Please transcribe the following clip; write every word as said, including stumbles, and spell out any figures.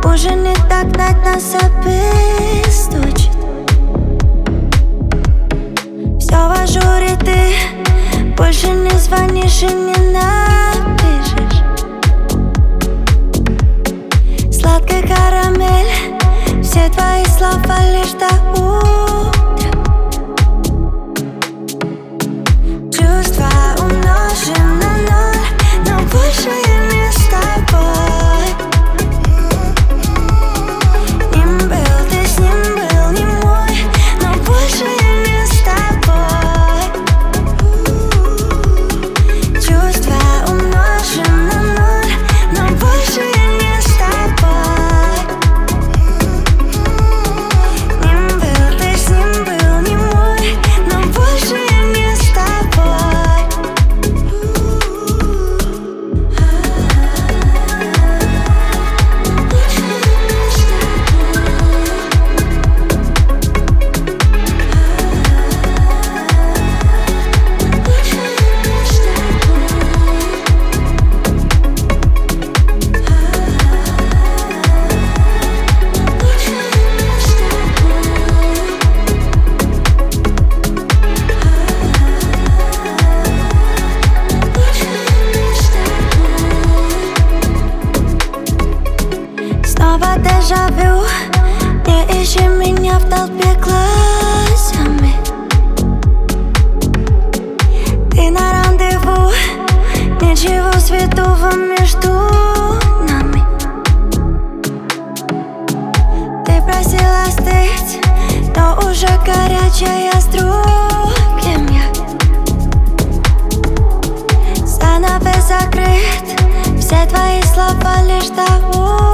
Уже не догнать нас обесточит. Все в ажуре, ты больше не звонишь и не напишешь. Сладкая карамель, все твои слова лишь до утра. Чувства умножены на ноль, но больше я не с тобой. Ним был, ты с ним был не мой, но больше я не с тобой. Чувства умножены на ноль, но больше я не с тобой. Ним был, ты с ним был не мой, но больше я не с тобой. Снова дежавю, не ищи меня в толпе глазами. Ты на рандеву, ничего святого между нами. Ты просила остыть, но уже горячая с другим я. Занавес закрыт, все твои слова лишь до утра.